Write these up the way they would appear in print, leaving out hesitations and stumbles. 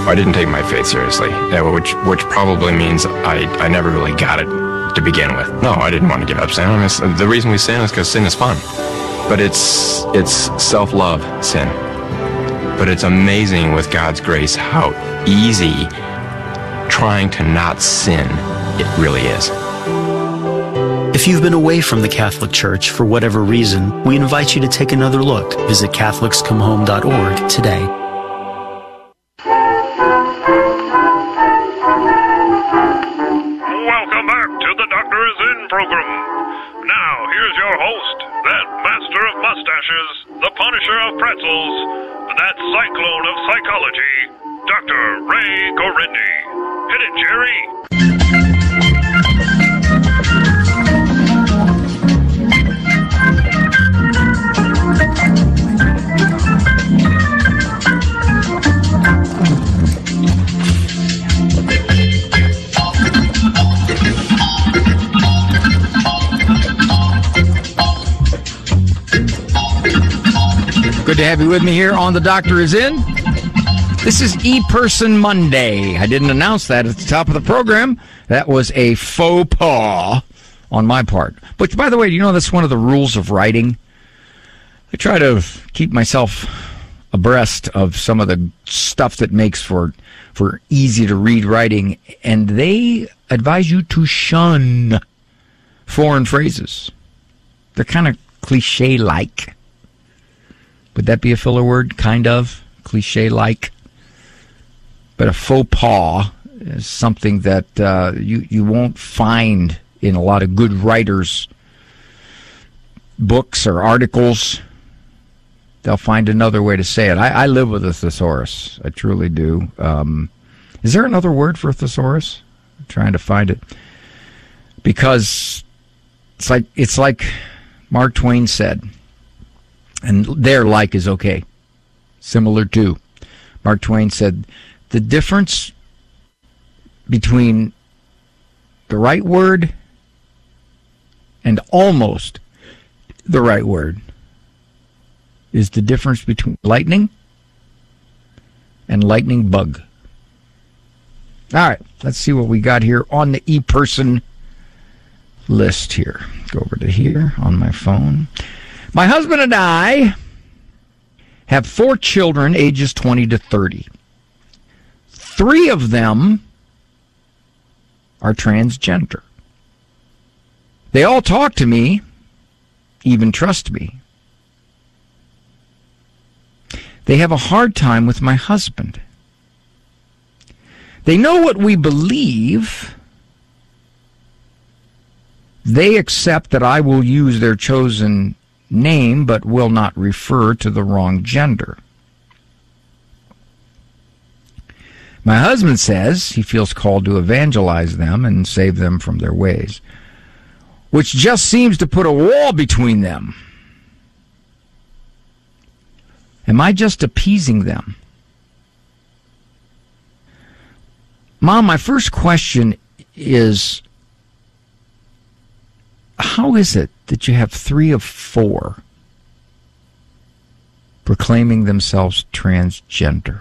I didn't take my faith seriously, which probably means I never really got it to begin with. No, I didn't want to give up sin. The reason we sin is because sin is fun. But it's self-love sin. But it's amazing with God's grace how easy trying to not sin it really is. If you've been away from the Catholic Church for whatever reason, we invite you to take another look. Visit CatholicsComeHome.org today. Welcome back to the Doctor Is In program. Now, here's your host, that master of mustaches, the punisher of pretzels, that cyclone of psychology, Dr. Ray Gorindy. Hit it, Jerry. Good to have you with me here on The Doctor Is In. This is E-Person Monday. I didn't announce that at the top of the program. That was a faux pas on my part. But, by the way, you know that's one of the rules of writing? I try to keep myself abreast of some of the stuff that makes for easy-to-read writing, and they advise you to shun foreign phrases. They're kind of cliche-like. Would that be a filler word? Kind of. Cliche-like. But a faux pas is something that you won't find in a lot of good writers' books or articles. They'll find another way to say it. I live with a thesaurus. I truly do. Is there another word for a thesaurus? I'm trying to find it. Because it's like Mark Twain said, and their like is okay. Similar to. Mark Twain said, the difference between the right word and almost the right word is the difference between lightning and lightning bug. All right, let's see what we got here on the E-Person list here. Go over to here on my phone. My husband and I have 4 children ages 20 to 30. 3 of them are transgender. They all talk to me, even trust me. They have a hard time with my husband. They know what we believe. They accept that I will use their chosen name but will not refer to the wrong gender. My husband says he feels called to evangelize them and save them from their ways, which just seems to put a wall between them. Am I just appeasing them? Mom, my first question is, how is it that you have 3 of 4 proclaiming themselves transgender?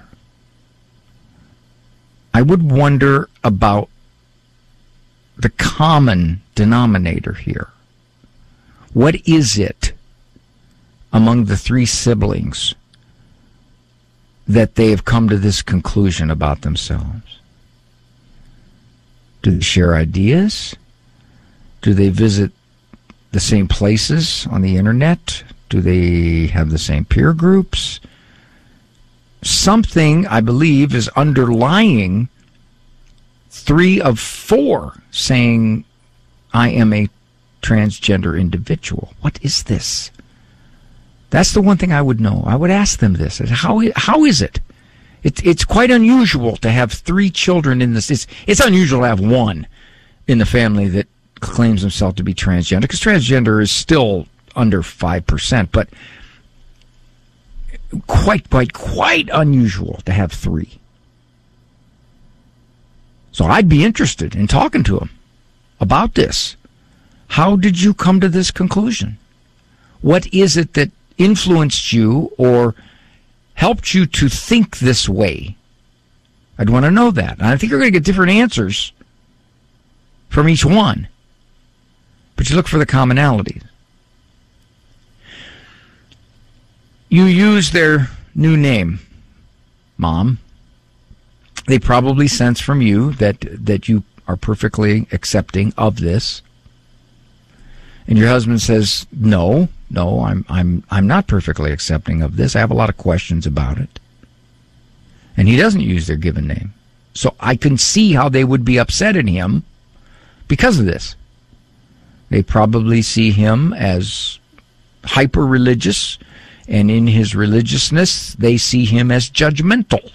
I would wonder about the common denominator here. What is it among the 3 siblings that they have come to this conclusion about themselves? Do they share ideas? Do they visit the same places on the internet? Do they have the same peer groups? Something, I believe, is underlying 3 of 4 saying, I am a transgender individual. What is this? That's the one thing I would know. I would ask them this. How is it? It's quite unusual to have 3 children in this. It's unusual to have 1 in the family that claims himself to be transgender, because transgender is still under 5%, but quite unusual to have 3. So I'd be interested in talking to him about this. How did you come to this conclusion? What is it that influenced you or helped you to think this way? I'd want to know that. And I think you're going to get different answers from each one. But you look for the commonalities. You use their new name, Mom. They probably sense from you that you are perfectly accepting of this. And your husband says, no, I'm not perfectly accepting of this. I have a lot of questions about it. And he doesn't use their given name. So I can see how they would be upset at him because of this. They probably see him as hyper-religious, and in his religiousness, they see him as judgmental.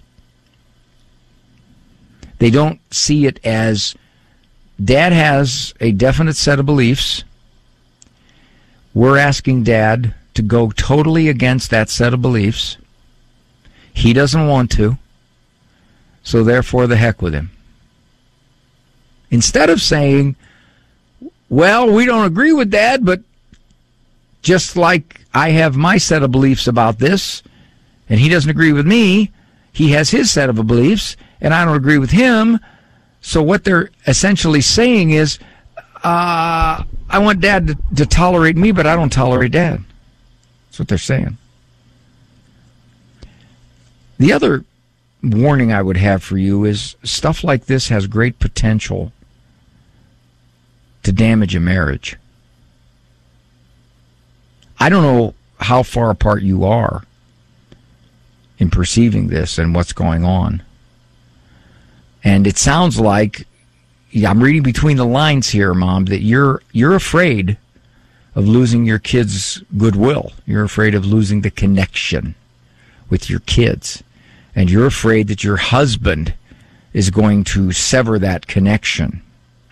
They don't see it as Dad has a definite set of beliefs. We're asking Dad to go totally against that set of beliefs. He doesn't want to, so therefore the heck with him. Instead of saying, well, we don't agree with Dad, but just like I have my set of beliefs about this, and he doesn't agree with me, he has his set of beliefs, and I don't agree with him. So what they're essentially saying is, I want Dad to tolerate me, but I don't tolerate Dad. That's what they're saying. The other warning I would have for you is stuff like this has great potential to damage a marriage. I don't know how far apart you are in perceiving this and what's going on. And it sounds like, I'm reading between the lines here, Mom, that you're afraid of losing your kids' goodwill. You're afraid of losing the connection with your kids. And you're afraid that your husband is going to sever that connection.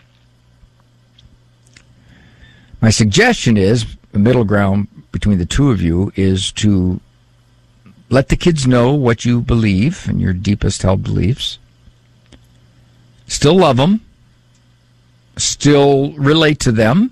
My suggestion is, the middle ground between the two of you is to let the kids know what you believe and your deepest held beliefs. Still love them. Still relate to them.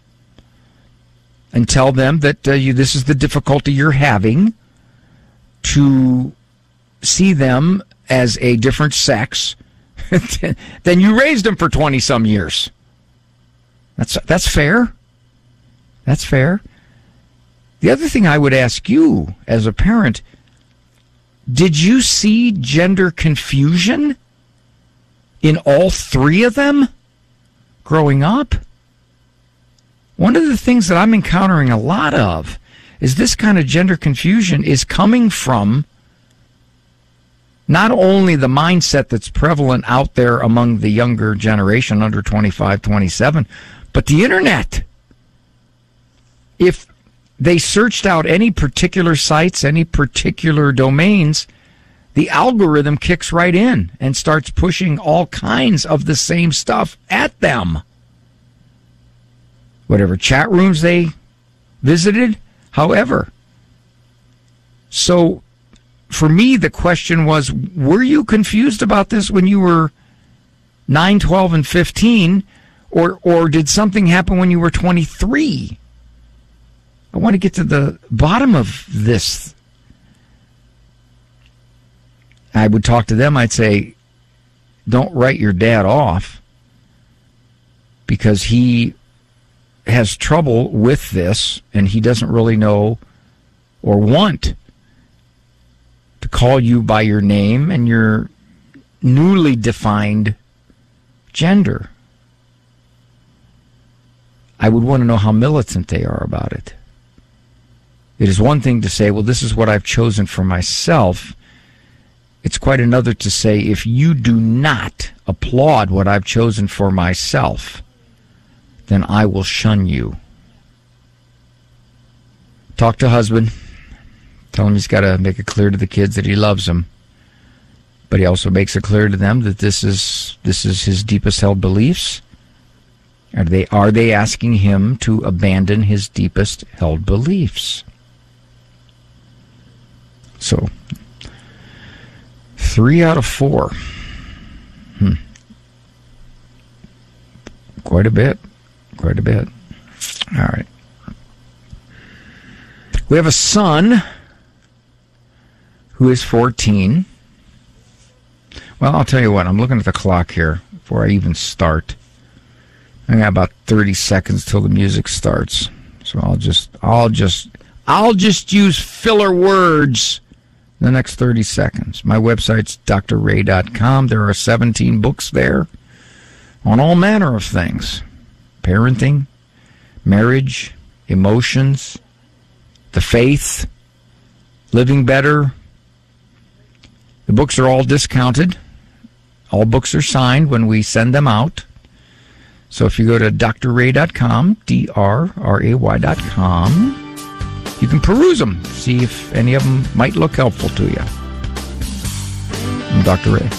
And tell them that this is the difficulty you're having, to see them as a different sex than you raised them for 20-some years. That's fair. That's fair. The other thing I would ask you as a parent, did you see gender confusion in all three of them growing up? One of the things that I'm encountering a lot of is this kind of gender confusion is coming from not only the mindset that's prevalent out there among the younger generation under 25, 27, but the internet. If they searched out any particular sites, any particular domains, the algorithm kicks right in and starts pushing all kinds of the same stuff at them. Whatever chat rooms they visited, however. So for me, the question was, were you confused about this when you were 9, 12, and 15, or did something happen when you were 23? I want to get to the bottom of this. I would talk to them. I'd say, don't write your dad off because he has trouble with this and he doesn't really know or want to call you by your name and your newly defined gender. I would want to know how militant they are about it. It is one thing to say, well, this is what I've chosen for myself. It's quite another to say, if you do not applaud what I've chosen for myself, then I will shun you. Talk to husband. Tell him he's got to make it clear to the kids that he loves them. But he also makes it clear to them that this is his deepest held beliefs. Are they asking him to abandon his deepest held beliefs? So, 3 out of 4. Quite a bit. All right. We have a son who is 14. Well, I'll tell you what. I'm looking at the clock here before I even start. I got about 30 seconds till the music starts. So I'll just use filler words the next 30 seconds. My website's drray.com. There are 17 books there on all manner of things. Parenting, marriage, emotions, the faith, living better. The books are all discounted. All books are signed when we send them out. So if you go to drray.com, drray.com, you can peruse them, see if any of them might look helpful to you. I'm Dr. Ray.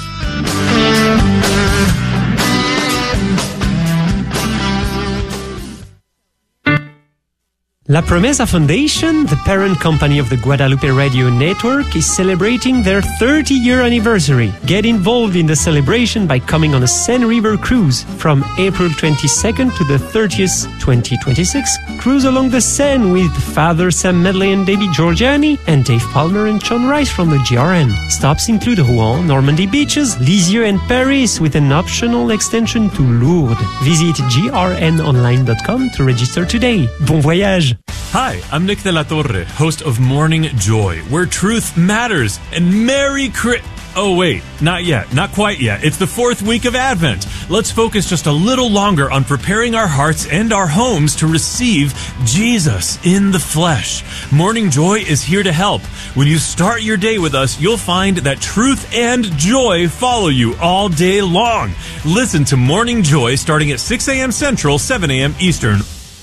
La Promesa Foundation, the parent company of the Guadalupe Radio Network, is celebrating their 30-year anniversary. Get involved in the celebration by coming on a Seine River cruise from April 22nd to the 30th, 2026. Cruise along the Seine with Father Sam Medley and David Georgiani and Dave Palmer and Sean Rice from the GRN. Stops include Rouen, Normandy beaches, Lisieux and Paris with an optional extension to Lourdes. Visit grnonline.com to register today. Bon voyage! Hi, I'm Nick de la Torre, host of Morning Joy, where truth matters. And Oh, wait, not yet, not quite yet. It's the 4th week of Advent. Let's focus just a little longer on preparing our hearts and our homes to receive Jesus in the flesh. Morning Joy is here to help. When you start your day with us, you'll find that truth and joy follow you all day long. Listen to Morning Joy starting at 6 a.m. Central, 7 a.m. Eastern.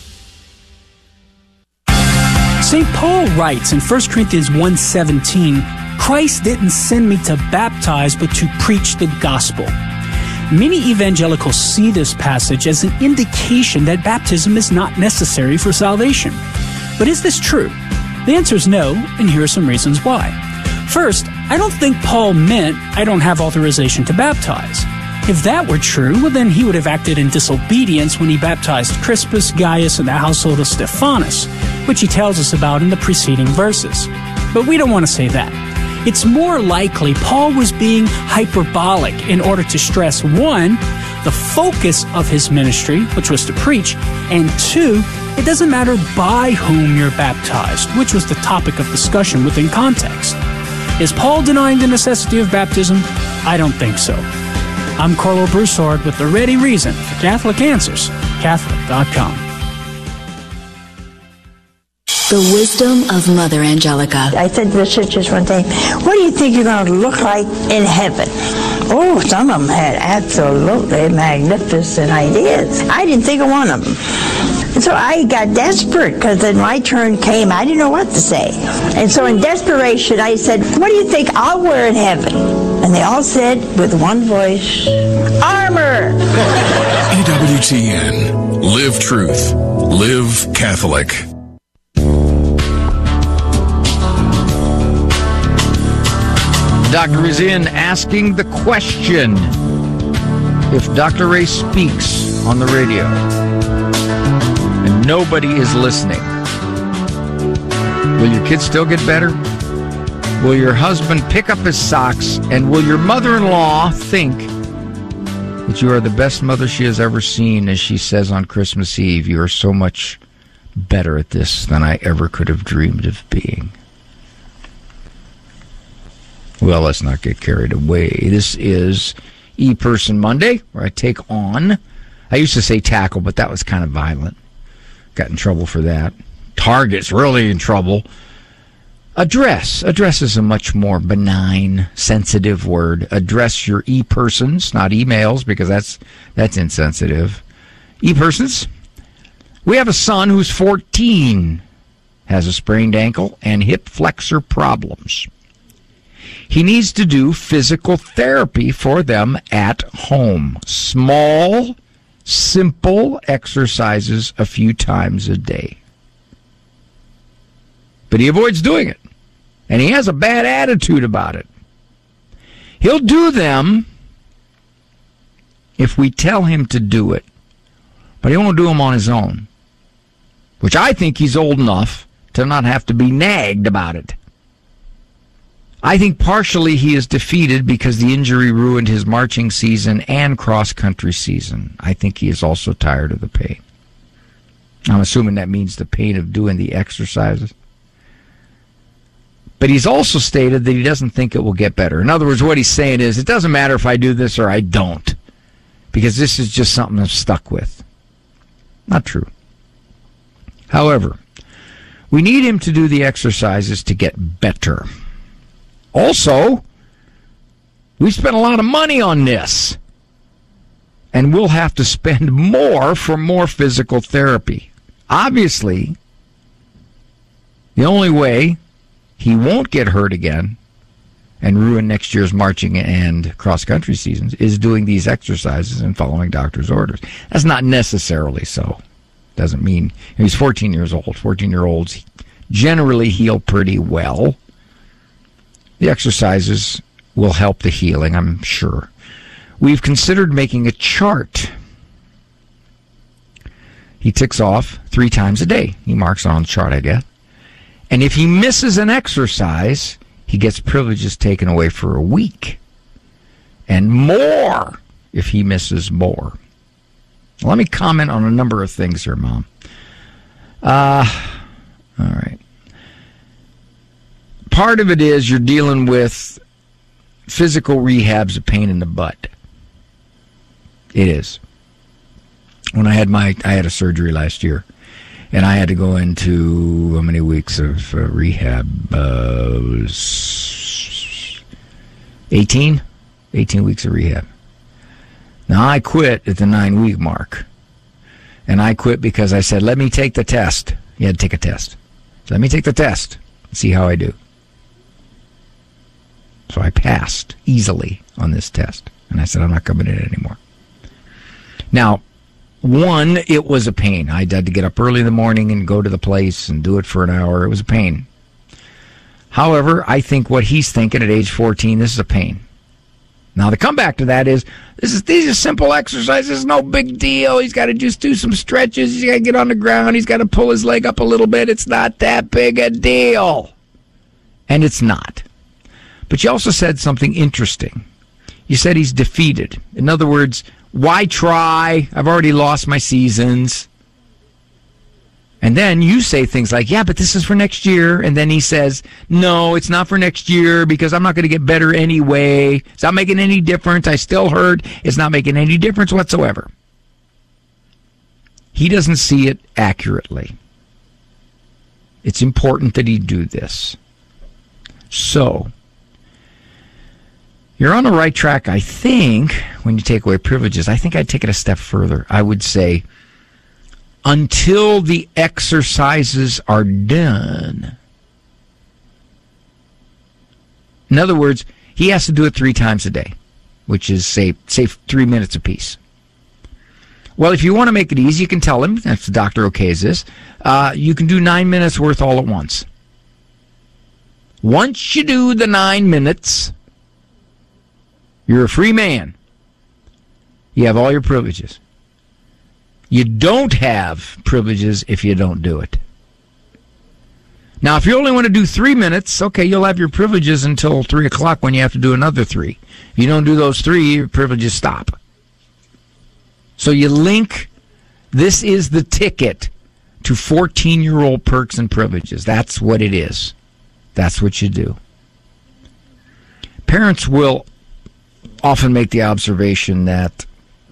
St. Paul writes in 1 Corinthians 1:17, Christ didn't send me to baptize, but to preach the gospel. Many evangelicals see this passage as an indication that baptism is not necessary for salvation. But is this true? The answer is no, and here are some reasons why. First, I don't think Paul meant I don't have authorization to baptize. If that were true, well then he would have acted in disobedience when he baptized Crispus, Gaius, and the household of Stephanas, which he tells us about in the preceding verses. But we don't want to say that. It's more likely Paul was being hyperbolic in order to stress, 1, the focus of his ministry, which was to preach, and 2, it doesn't matter by whom you're baptized, which was the topic of discussion within context. Is Paul denying the necessity of baptism? I don't think so. I'm Carlo Broussard with the ready reason for Catholic Answers, Catholic.com. The wisdom of Mother Angelica. I said to the sisters one day, what do you think you're going to look like in heaven? Oh, some of them had absolutely magnificent ideas. I didn't think of one of them. And so I got desperate because then my turn came. I didn't know what to say. And so in desperation, I said, what do you think I'll wear in heaven? And they all said with one voice, armor! EWTN. Live truth. Live Catholic. Dr. is in asking the question. If Dr. Ray speaks on the radio and nobody is listening, will your kids still get better? Will your husband pick up his socks? And will your mother-in-law think that you are the best mother she has ever seen, as she says on Christmas Eve, you are so much better at this than I ever could have dreamed of being? Well, let's not get carried away. This is E-Person Monday, where I take on, I used to say tackle, but that was kind of violent. Got in trouble for that. Target's really in trouble. Address. Address is a much more benign, sensitive word. Address your E-Persons, not emails, because that's insensitive. E-Persons. We have a son who's 14, has a sprained ankle and hip flexor problems. He needs to do physical therapy for them at home. Small, simple exercises a few times a day. But he avoids doing it. And he has a bad attitude about it. He'll do them if we tell him to do it. But he won't do them on his own. Which I think he's old enough to not have to be nagged about it. I think partially he is defeated because the injury ruined his marching season and cross-country season. I think he is also tired of the pain. I'm assuming that means the pain of doing the exercises. But he's also stated that he doesn't think it will get better. In other words, what he's saying is, it doesn't matter if I do this or I don't, because this is just something I'm stuck with. Not true. However, we need him to do the exercises to get better. Also, we spent a lot of money on this, and we'll have to spend more for more physical therapy. Obviously, the only way he won't get hurt again and ruin next year's marching and cross-country seasons is doing these exercises and following doctor's orders. That's not necessarily so. Doesn't mean he's 14 years old. 14-year-olds generally heal pretty well. The exercises will help the healing, I'm sure. We've considered making a chart. He ticks off 3 times a day. He marks on the chart, I guess. And if he misses an exercise, he gets privileges taken away for a week. And more if he misses more. Let me comment on a number of things here, Mom. All right. Part of it is you're dealing with physical rehab's a pain in the butt. It is. When I had a surgery last year, and I had to go into how many weeks of rehab? 18 weeks of rehab. Now, I quit at the 9-week mark. And I quit because I said, let me take the test. You had to take a test. So let me take the test and see how I do. So I passed easily on this test. And I said, I'm not coming in anymore. Now, one, it was a pain. I had to get up early in the morning and go to the place and do it for an hour. It was a pain. However, I think what he's thinking at age 14, this is a pain. Now, the comeback to that is, these are simple exercises, no big deal. He's got to just do some stretches. He's got to get on the ground. He's got to pull his leg up a little bit. It's not that big a deal. And it's not. But you also said something interesting. You said he's defeated. In other words, why try? I've already lost my seasons. And then you say things like, yeah, but this is for next year. And then he says, no, it's not for next year because I'm not going to get better anyway. It's not making any difference. I still hurt. It's not making any difference whatsoever. He doesn't see it accurately. It's important that he do this. So, you're on the right track, I think, when you take away privileges. I think I'd take it a step further. I would say, until the exercises are done. In other words, he has to do it 3 times a day, which is, say 3 minutes apiece. Well, if you want to make it easy, you can tell him, if the doctor okays this, you can do 9 minutes worth all at once. Once you do the 9 minutes, you're a free man. You have all your privileges. You don't have privileges if you don't do it. Now, if you only want to do 3 minutes, okay, you'll have your privileges until 3 o'clock when you have to do another 3. If you don't do those 3, your privileges stop. So you link, this is the ticket to 14-year-old perks and privileges. That's what it is. That's what you do. Parents will often make the observation that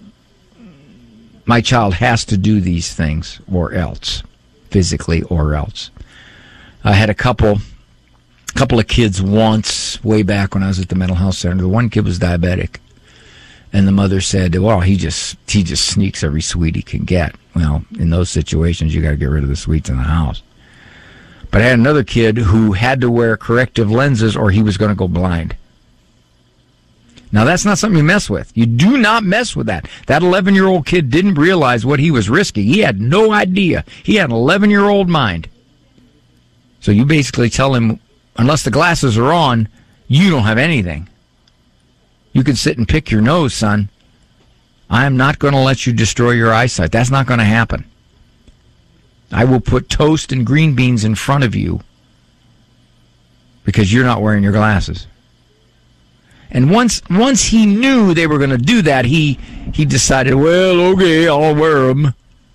my child has to do these things or else, physically or else. I had a couple of kids once, way back when I was at the mental health center. The one kid was diabetic, and the mother said, well, he just sneaks every sweet he can get. Well, in those situations, you got to get rid of the sweets in the house. But I had another kid who had to wear corrective lenses or he was going to go blind. Now, that's not something you mess with. You do not mess with that. That 11-year-old kid didn't realize what he was risking. He had no idea. He had an 11-year-old mind. So you basically tell him, unless the glasses are on, you don't have anything. You can sit and pick your nose, son. I am not going to let you destroy your eyesight. That's not going to happen. I will put toast and green beans in front of you because you're not wearing your glasses. And once he knew they were going to do that, he decided, well, okay, I'll wear them.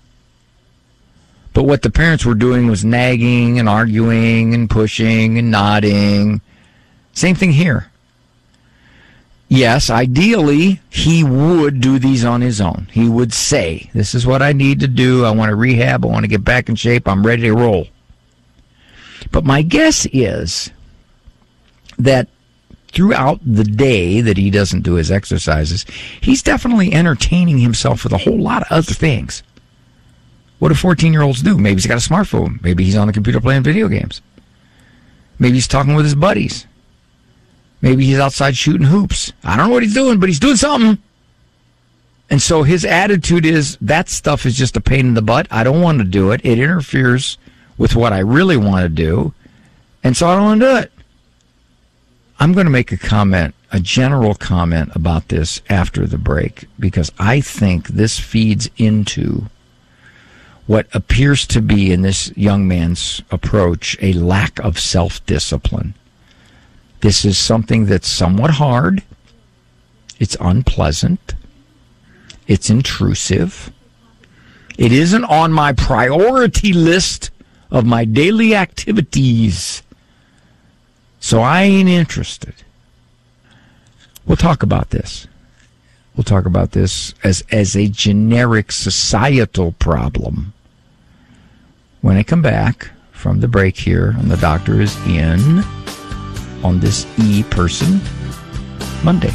But what the parents were doing was nagging and arguing and pushing and nodding. Same thing here. Yes, ideally, he would do these on his own. He would say, this is what I need to do. I want to rehab. I want to get back in shape. I'm ready to roll. But my guess is that throughout the day that he doesn't do his exercises, he's definitely entertaining himself with a whole lot of other things. What do 14-year-olds do? Maybe he's got a smartphone. Maybe he's on the computer playing video games. Maybe he's talking with his buddies. Maybe he's outside shooting hoops. I don't know what he's doing, but he's doing something. And so his attitude is, that stuff is just a pain in the butt. I don't want to do it. It interferes with what I really want to do. And so I don't want to do it. I'm going to make a comment, a general comment about this after the break, because I think this feeds into what appears to be in this young man's approach a lack of self-discipline. This is something that's somewhat hard. It's unpleasant. It's intrusive. It isn't on my priority list of my daily activities. So I ain't interested. We'll talk about this. We'll talk about this as a generic societal problem when I come back from the break here, and the doctor is in on this E-Person Monday.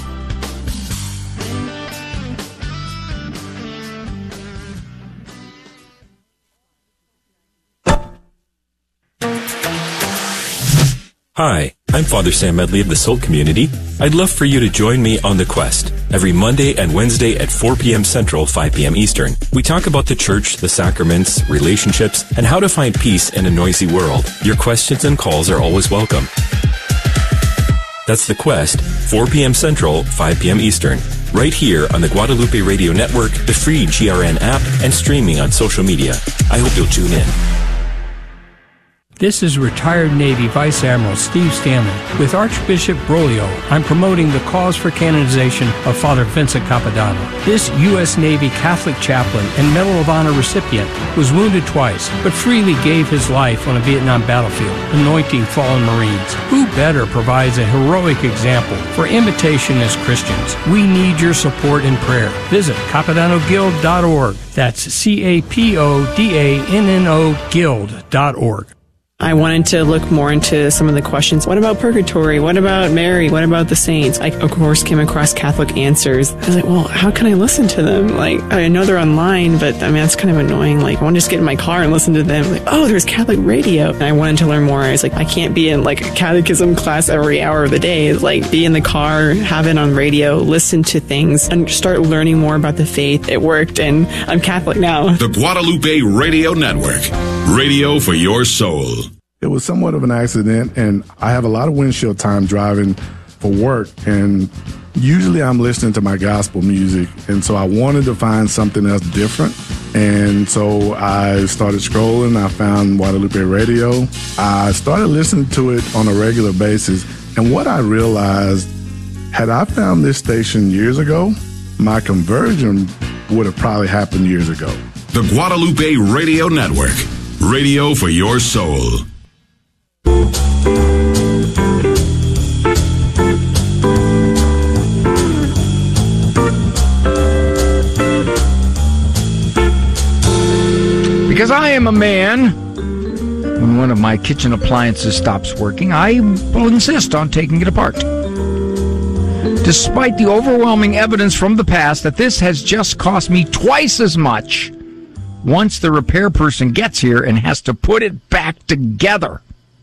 Hi, I'm Father Sam Medley of the Soul Community. I'd love for you to join me on The Quest every Monday and Wednesday at 4 p.m. Central, 5 p.m. Eastern. We talk about the church, the sacraments, relationships, and how to find peace in a noisy world. Your questions and calls are always welcome. That's The Quest, 4 p.m. Central, 5 p.m. Eastern. Right here on the Guadalupe Radio Network, the free GRN app, and streaming on social media. I hope you'll tune in. This is retired Navy Vice Admiral Steve Stanley. With Archbishop Broglio, I'm promoting the cause for canonization of Father Vincent Capodanno. This U.S. Navy Catholic chaplain and Medal of Honor recipient was wounded twice, but freely gave his life on a Vietnam battlefield, anointing fallen Marines. Who better provides a heroic example for imitation as Christians? We need your support and prayer. Visit CapodannoGuild.org. That's CAPODANNO Guild.org. I wanted to look more into some of the questions. What about purgatory? What about Mary? What about the saints? I, of course, came across Catholic Answers. I was like, well, how can I listen to them? Like, I know they're online, but I mean, that's kind of annoying. Like, I want to just get in my car and listen to them. Like, oh, there's Catholic radio. And I wanted to learn more. I was like, I can't be in like a catechism class every hour of the day. Like, be in the car, have it on radio, listen to things, and start learning more about the faith. It worked, and I'm Catholic now. The Guadalupe Radio Network. Radio for your soul. It was somewhat of an accident, and I have a lot of windshield time driving for work, and usually I'm listening to my gospel music, and so I wanted to find something else different, and so I started scrolling. I found Guadalupe Radio. I started listening to it on a regular basis, and what I realized, had I found this station years ago, my conversion would have probably happened years ago. The Guadalupe Radio Network. Radio for your soul. Because I am a man, when one of my kitchen appliances stops working, I will insist on taking it apart. Despite the overwhelming evidence from the past that this has just cost me twice as much once the repair person gets here and has to put it back together.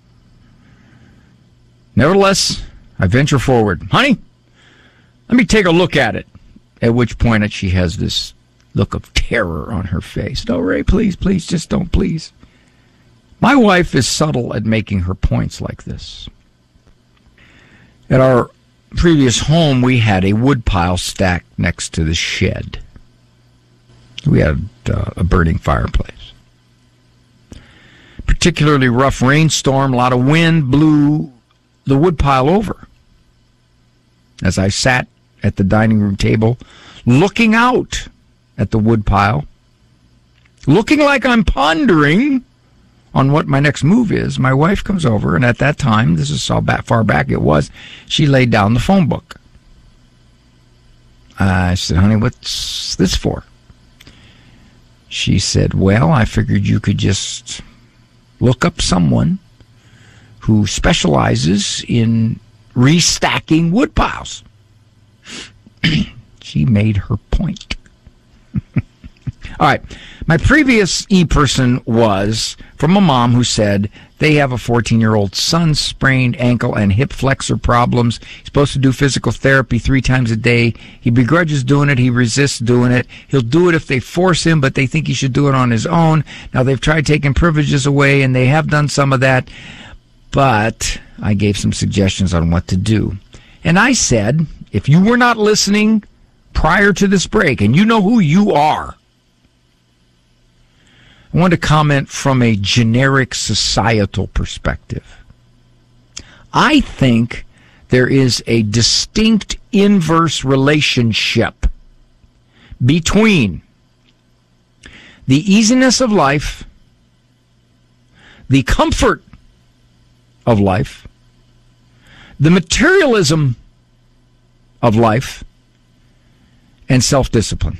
Nevertheless, I venture forward. Honey, let me take a look at it. At which point she has this look of terror on her face. No, Ray, please, just don't, please. My wife is subtle at making her points like this. At our previous home, we had a wood pile stacked next to the shed. We had a burning fireplace. Particularly rough rainstorm, a lot of wind blew the woodpile over as I sat at the dining room table, looking out at the woodpile, looking like I'm pondering on what my next move is. My wife comes over, and at that time, this is how far back it was, she laid down the phone book. I said, honey, what's this for? She said, well, I figured you could just look up someone who specializes in restacking wood piles. She made her point. All right. My previous e-person was from a mom who said they have a 14-year-old son, sprained ankle and hip flexor problems. He's supposed to do physical therapy 3 times a day. He begrudges doing it. He resists doing it. He'll do it if they force him, but they think he should do it on his own. Now, they've tried taking privileges away, and they have done some of that, but I gave some suggestions on what to do. And I said, if you were not listening prior to this break, and you know who you are, I want to comment from a generic societal perspective. I think there is a distinct inverse relationship between the easiness of life, the comfort of life, the materialism of life, and self-discipline.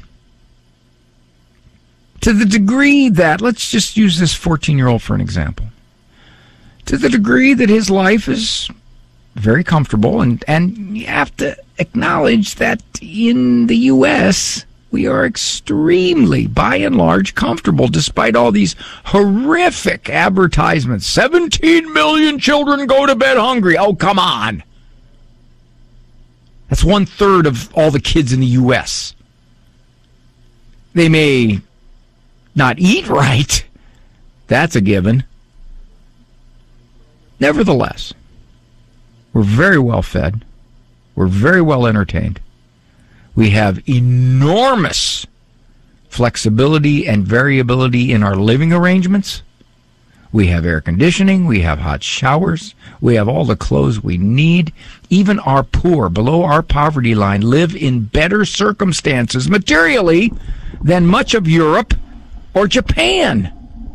To the degree that, let's just use this 14-year-old for an example, to the degree that his life is very comfortable, and you have to acknowledge that in the U.S., we are extremely, by and large, comfortable, despite all these horrific advertisements. 17 million children go to bed hungry. Oh, come on. That's 1/3 of all the kids in the U.S. They may not eat right. That's a given. Nevertheless, we're very well fed. We're very well entertained. We have enormous flexibility and variability in our living arrangements. We have air conditioning. We have hot showers. We have all the clothes we need. Even our poor, below our poverty line, live in better circumstances materially than much of Europe or Japan.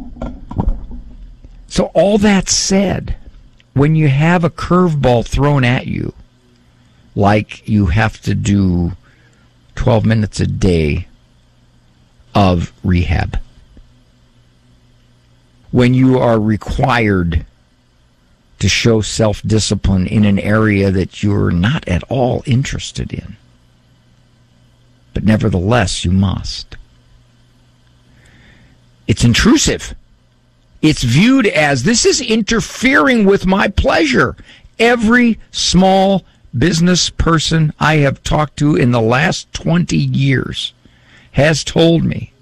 So all that said, when you have a curveball thrown at you, like you have to do 12 minutes a day of rehab, when you are required to show self-discipline in an area that you're not at all interested in, but nevertheless you must, it's intrusive. It's viewed as, this is interfering with my pleasure. Every small business person I have talked to in the last 20 years has told me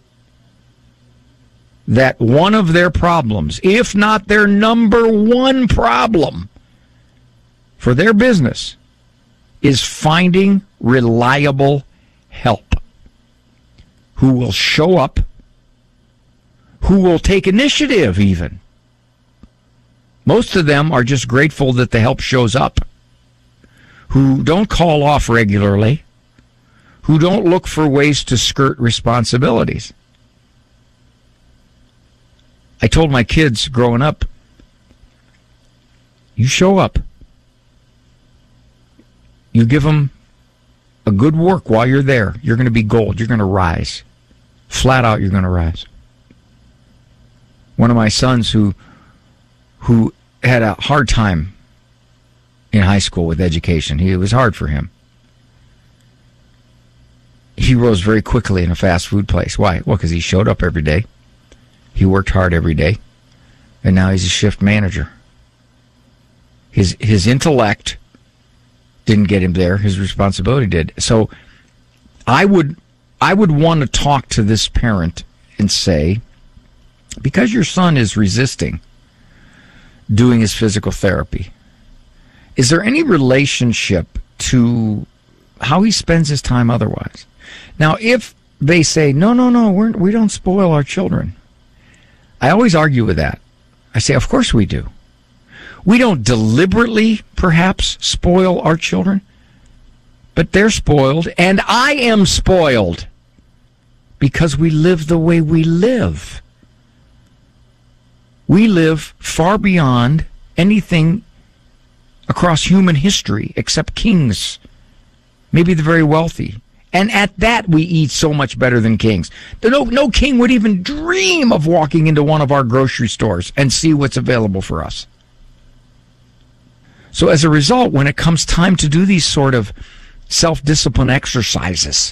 that one of their problems, if not their number one problem for their business, is finding reliable help who will show up, who will take initiative even. Most of them are just grateful that the help shows up, who don't call off regularly, who don't look for ways to skirt responsibilities. I told my kids growing up, you show up. You give them a good work while you're there. You're going to be gold. You're going to rise. Flat out, you're going to rise. One of my sons who had a hard time in high school with education. It was hard for him. He rose very quickly in a fast food place. Why? Well, because he showed up every day. He worked hard every day. And now he's a shift manager. His intellect didn't get him there. His responsibility did. So I would want to talk to this parent and say, because your son is resisting doing his physical therapy, is there any relationship to how he spends his time otherwise? Now, if they say, no, we don't spoil our children, I always argue with that. I say, of course we do. We don't deliberately, perhaps, spoil our children, but they're spoiled, and I am spoiled because we live the way we live. We live far beyond anything across human history except kings, maybe the very wealthy. And at that, we eat so much better than kings. No king would even dream of walking into one of our grocery stores and see what's available for us. So as a result, when it comes time to do these sort of self-discipline exercises,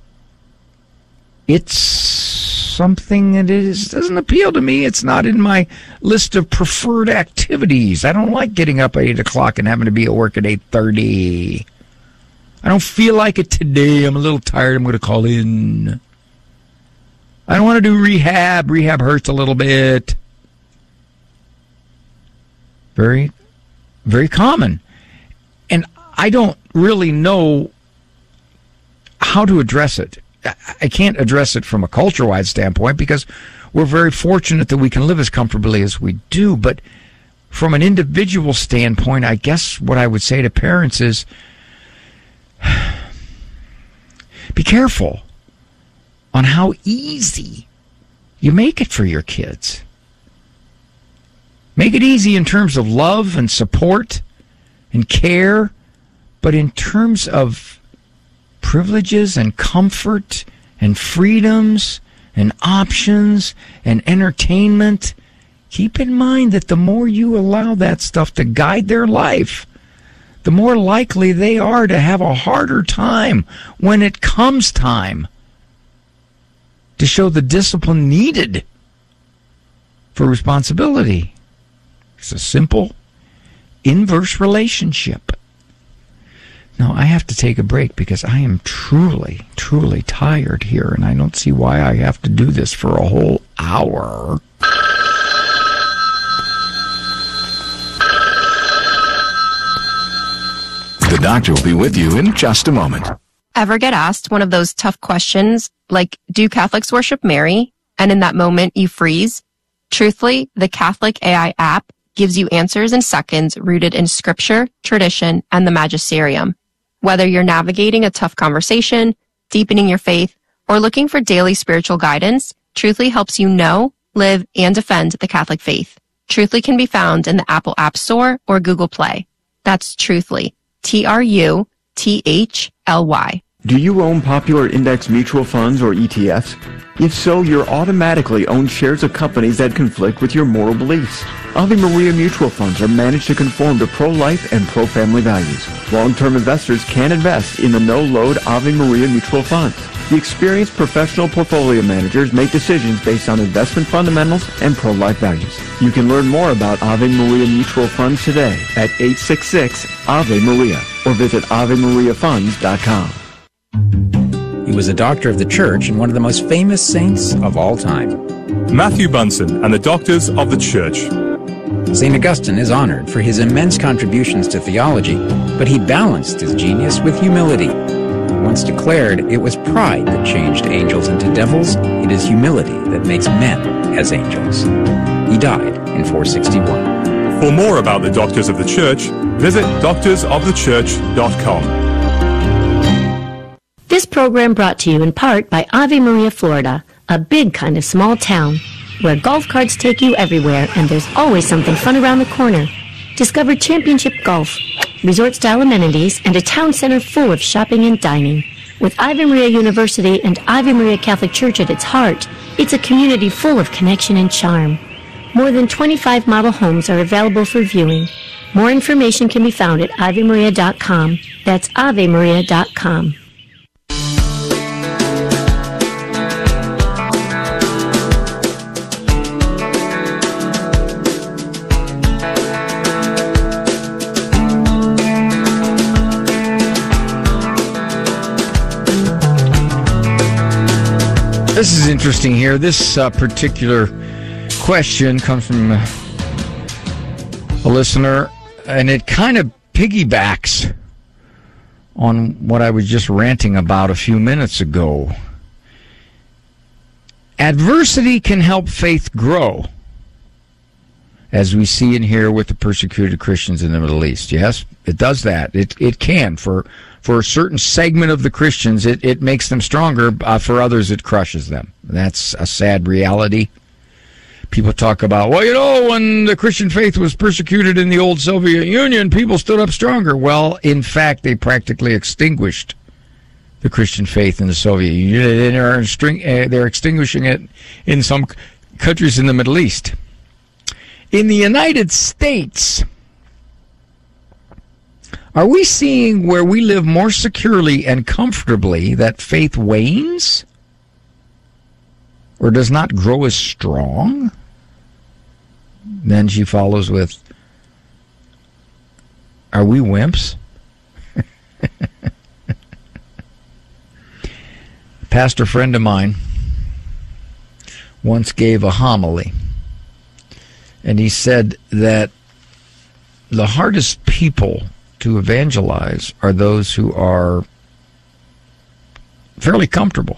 it's something that doesn't appeal to me. It's not in my list of preferred activities. I don't like getting up at 8 o'clock and having to be at work at 8:30. I don't feel like it today. I'm a little tired. I'm going to call in. I don't want to do rehab. Rehab hurts a little bit. Very, very common. And I don't really know how to address it. I can't address it from a culture-wide standpoint because we're very fortunate that we can live as comfortably as we do. But from an individual standpoint, I guess what I would say to parents is, be careful on how easy you make it for your kids. Make it easy in terms of love and support and care, but in terms of privileges and comfort and freedoms and options and entertainment, keep in mind that the more you allow that stuff to guide their life, the more likely they are to have a harder time when it comes time to show the discipline needed for responsibility. It's a simple, inverse relationship. Now, I have to take a break because I am truly, truly tired here, and I don't see why I have to do this for a whole hour. The doctor will be with you in just a moment. Ever get asked one of those tough questions like, do Catholics worship Mary? And in that moment you freeze? Truthfully, the Catholic AI app gives you answers in seconds rooted in scripture, tradition, and the magisterium. Whether you're navigating a tough conversation, deepening your faith, or looking for daily spiritual guidance, Truthfully helps you know, live, and defend the Catholic faith. Truthfully can be found in the Apple App Store or Google Play. That's Truthfully. Truthly. Do you own popular index mutual funds or ETFs? If so, you're automatically own shares of companies that conflict with your moral beliefs. Ave Maria mutual funds are managed to conform to pro-life and pro-family values. Long-term investors can invest in the no-load Ave Maria mutual funds. The experienced professional portfolio managers make decisions based on investment fundamentals and pro-life values. You can learn more about Ave Maria mutual funds today at 866-AVE-MARIA or visit AveMariaFunds.com. He was a doctor of the church and one of the most famous saints of all time. Matthew Bunson and the Doctors of the Church. St. Augustine is honored for his immense contributions to theology, but he balanced his genius with humility. He once declared it was pride that changed angels into devils. It is humility that makes men as angels. He died in 461. For more about the Doctors of the Church, visit doctorsofthechurch.com. This program brought to you in part by Ave Maria, Florida, a big kind of small town where golf carts take you everywhere and there's always something fun around the corner. Discover championship golf, resort-style amenities, and a town center full of shopping and dining. With Ave Maria University and Ave Maria Catholic Church at its heart, it's a community full of connection and charm. More than 25 model homes are available for viewing. More information can be found at AveMaria.com. That's AveMaria.com. This is interesting here. This particular question comes from a listener, and it kind of piggybacks on what I was just ranting about a few minutes ago. Adversity can help faith grow. as we see and hear with the persecuted Christians in the Middle East. Yes, it does that. It can. For a certain segment of the Christians, it makes them stronger. For others, it crushes them. That's a sad reality. People talk about, well, when the Christian faith was persecuted in the old Soviet Union, people stood up stronger. Well, in fact, they practically extinguished the Christian faith in the Soviet Union. They're extinguishing it in some countries in the Middle East. In the United States, are we seeing where we live more securely and comfortably that faith wanes or does not grow as strong? Then she follows with, are we wimps? A pastor friend of mine once gave a homily, and he said that the hardest people to evangelize are those who are fairly comfortable,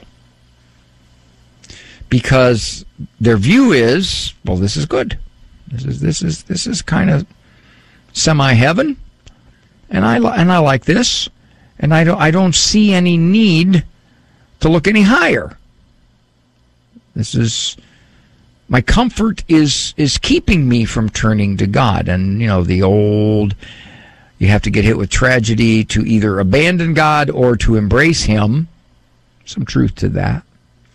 because their view is, well, this is good. This is kind of semi-heaven, and I like this, and I don't see any need to look any higher. This is my comfort is keeping me from turning to God, and the old, you have to get hit with tragedy to either abandon God or to embrace Him. Some truth to that.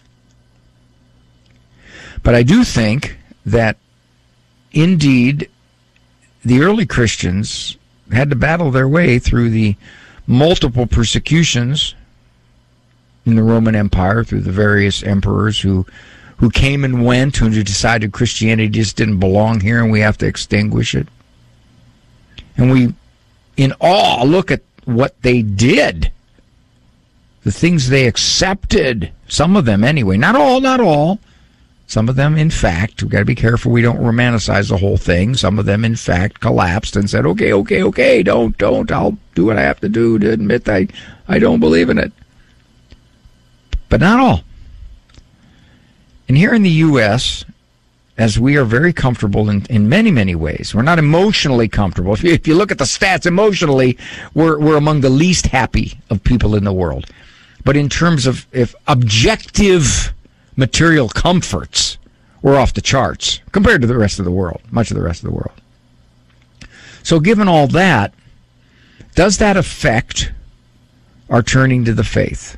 But I do think that, indeed, the early Christians had to battle their way through the multiple persecutions in the Roman Empire, through the various emperors who came and went, who decided Christianity just didn't belong here and we have to extinguish it. And we, in awe, look at what they did, the things they accepted, some of them anyway, not all. Some of them, in fact, we've got to be careful we don't romanticize the whole thing. Some of them, in fact, collapsed and said, okay, don't, I'll do what I have to do to admit I don't believe in it. But not all. And here in the U.S., as we are very comfortable in many, many ways, we're not emotionally comfortable. If you look at the stats emotionally, we're among the least happy of people in the world. But in terms of objective material comforts, we're off the charts compared to the rest of the world, much of the rest of the world. So given all that, does that affect our turning to the faith?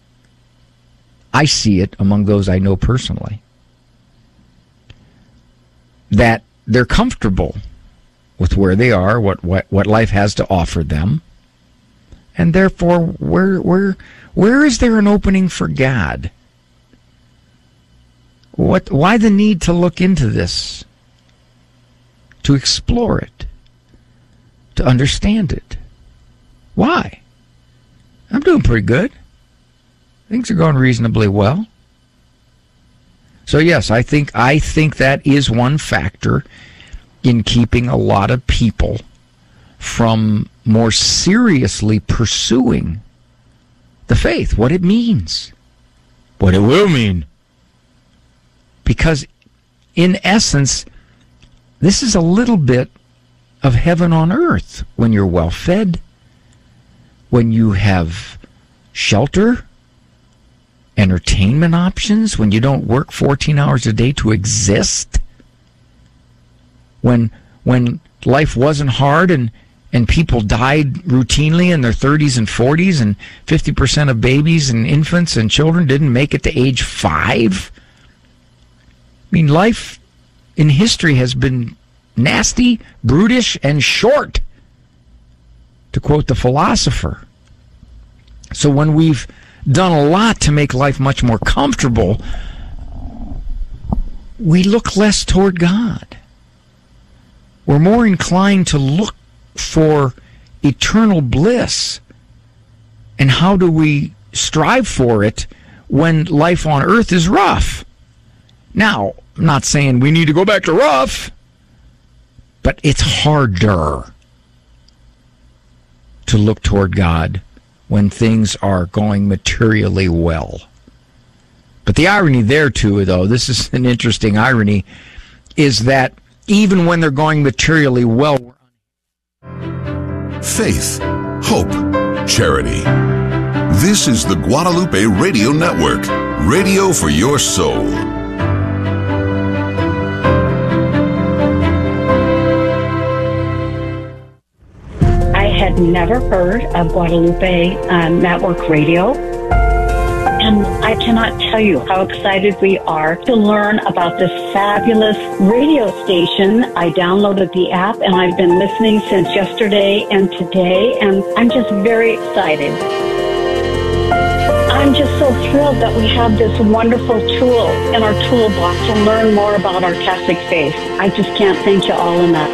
I see it among those I know personally, that they're comfortable with where they are, what life has to offer them, and therefore, where is there an opening for God? Why the need to look into this, to explore it, to understand it? Why? I'm doing pretty good. Things are going reasonably well. So yes, I think that is one factor in keeping a lot of people from more seriously pursuing the faith, what it means, what it will mean. Because, in essence, this is a little bit of heaven on earth when you're well fed, when you have shelter, entertainment options, when you don't work 14 hours a day to exist, when life wasn't hard and people died routinely in their 30s and 40s, and 50% of babies and infants and children didn't make it to age 5. I mean, life in history has been nasty, brutish, and short, to quote the philosopher. So when we've done a lot to make life much more comfortable, we look less toward God. We're more inclined to look for eternal bliss. And how do we strive for it when life on earth is rough? Now, I'm not saying we need to go back to rough, but it's harder to look toward God when things are going materially well. But the irony there, too, though, this is an interesting irony, is that even when they're going materially well. Faith, hope, charity. This is the Guadalupe Radio Network, radio for your soul. I had never heard of Guadalupe Network Radio. And I cannot tell you how excited we are to learn about this fabulous radio station. I downloaded the app and I've been listening since yesterday and today, and I'm just very excited. I'm just so thrilled that we have this wonderful tool in our toolbox to learn more about our Catholic faith. I just can't thank you all enough.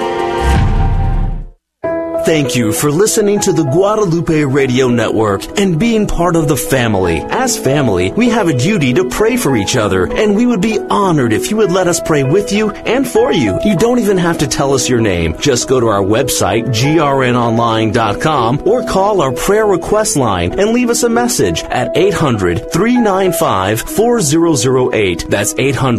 Thank you for listening to the Guadalupe Radio Network and being part of the family. As family, we have a duty to pray for each other, and we would be honored if you would let us pray with you and for you. You don't even have to tell us your name. Just go to our website, grnonline.com, or call our prayer request line and leave us a message at 800-395-4008. That's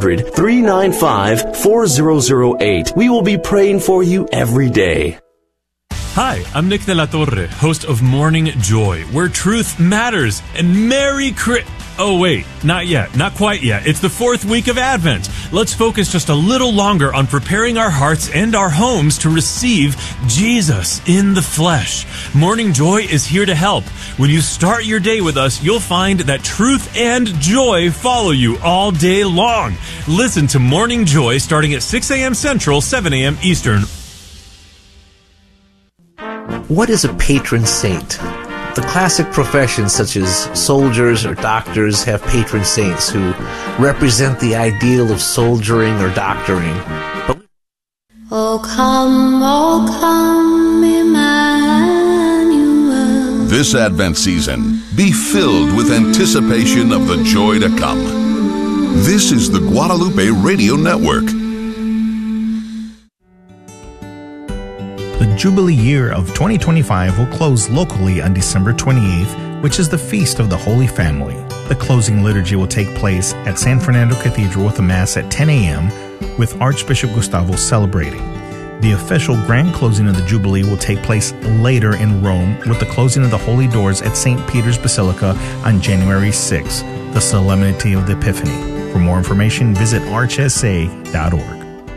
800-395-4008. We will be praying for you every day. Hi, I'm Nick de la Torre, host of Morning Joy, where truth matters, and Merry Oh, wait, not yet, not quite yet. It's the fourth week of Advent. Let's focus just a little longer on preparing our hearts and our homes to receive Jesus in the flesh. Morning Joy is here to help. When you start your day with us, you'll find that truth and joy follow you all day long. Listen to Morning Joy starting at 6 a.m. Central, 7 a.m. Eastern. What is a patron saint? The classic professions such as soldiers or doctors have patron saints who represent the ideal of soldiering or doctoring. Oh come, Emmanuel. This Advent season, be filled with anticipation of the joy to come. This is the Guadalupe Radio Network. The Jubilee year of 2025 will close locally on December 28th, which is the Feast of the Holy Family. The closing liturgy will take place at San Fernando Cathedral with a Mass at 10 a.m., with Archbishop Gustavo celebrating. The official grand closing of the Jubilee will take place later in Rome, with the closing of the Holy Doors at St. Peter's Basilica on January 6th, the Solemnity of the Epiphany. For more information, visit archsa.org.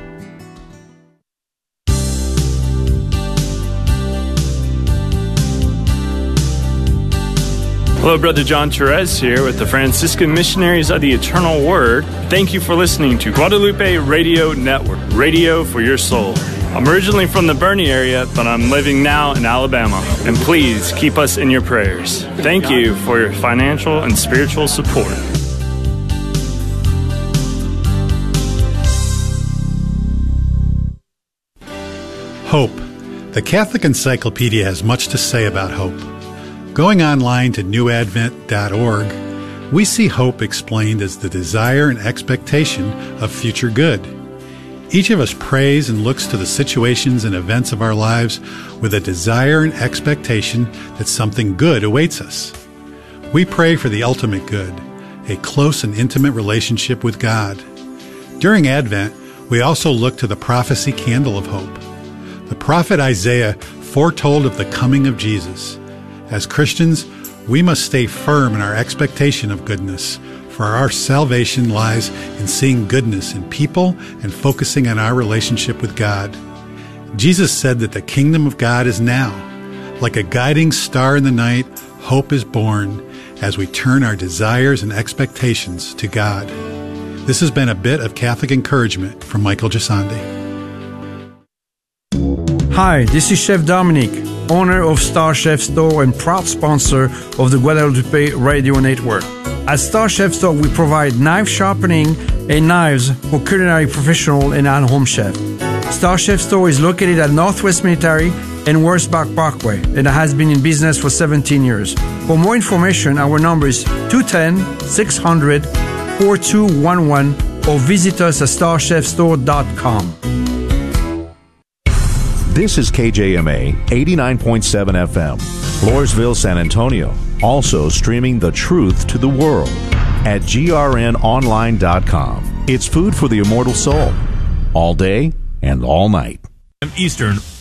Hello, Brother John Therese here with the Franciscan Missionaries of the Eternal Word. Thank you for listening to Guadalupe Radio Network, radio for your soul. I'm originally from the Bernie area, but I'm living now in Alabama. And please keep us in your prayers. Thank you for your financial and spiritual support. Hope. The Catholic Encyclopedia has much to say about hope. Going online to newadvent.org, we see hope explained as the desire and expectation of future good. Each of us prays and looks to the situations and events of our lives with a desire and expectation that something good awaits us. We pray for the ultimate good, a close and intimate relationship with God. During Advent, we also look to the prophecy candle of hope. The prophet Isaiah foretold of the coming of Jesus. As Christians, we must stay firm in our expectation of goodness, for our salvation lies in seeing goodness in people and focusing on our relationship with God. Jesus said that the kingdom of God is now. Like a guiding star in the night, hope is born as we turn our desires and expectations to God. This has been a bit of Catholic encouragement from Michael Gisandi. Hi, this is Chef Dominique, owner of Star Chef Store and proud sponsor of the Guadalupe Radio Network. At Star Chef Store, we provide knife sharpening and knives for culinary professional and at-home chef. Star Chef Store is located at Northwest Military and Wurzbach Parkway, and has been in business for 17 years. For more information, our number is 210-600-4211 or visit us at starchefstore.com. This is KJMA 89.7 FM, Floresville, San Antonio. Also streaming the truth to the world at grnonline.com. It's food for the immortal soul, all day and all night. Eastern